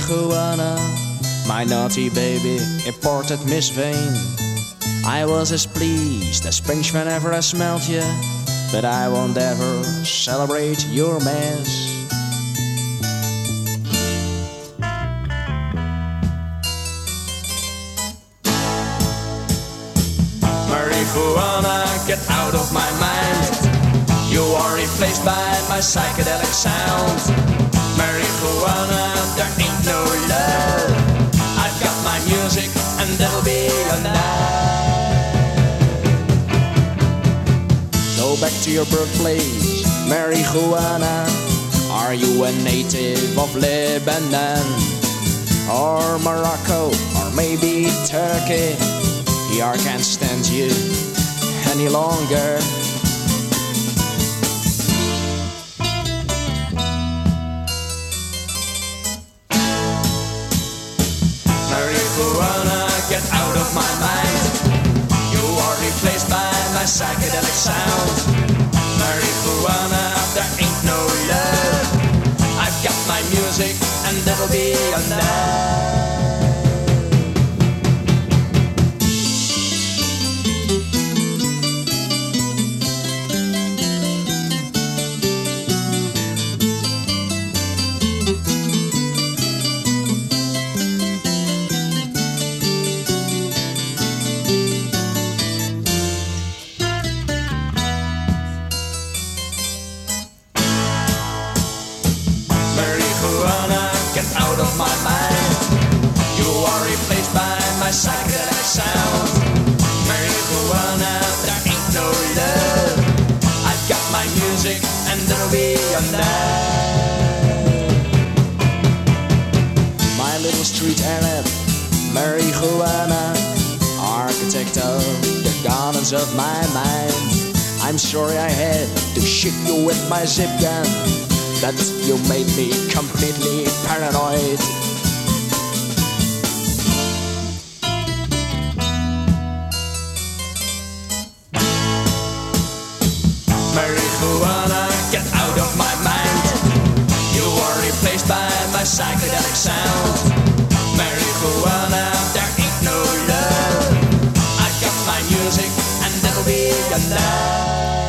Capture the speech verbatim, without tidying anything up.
marijuana, my naughty baby imported Miss Vain. I was as pleased as Pinch whenever I smelt you, but I won't ever celebrate your mess. Marijuana, get out of my mind. You are replaced by my psychedelic sound. Marijuana, there ain't no love. I've got my music and that'll be enough. Go back to your birthplace, marijuana. Are you a native of Lebanon? Or Morocco, or maybe Turkey? Here I can't stand you any longer. Marijuana, get out of my mind. You are replaced by my psychedelic sound. Marijuana, there ain't no love. I've got my music and that'll be enough. Out of my mind, you are replaced by my psychedelic sound. Marijuana, there ain't no love. I've got my music and that'll be enough. My little street Arab, marijuana, architect of the gardens of my mind. I'm sorry I had to shoot you with my zip gun, that you made me completely paranoid. Marijuana, get out of my mind. You are replaced by my psychedelic sound. Marijuana, there ain't no love. I've got my music and that'll be enough.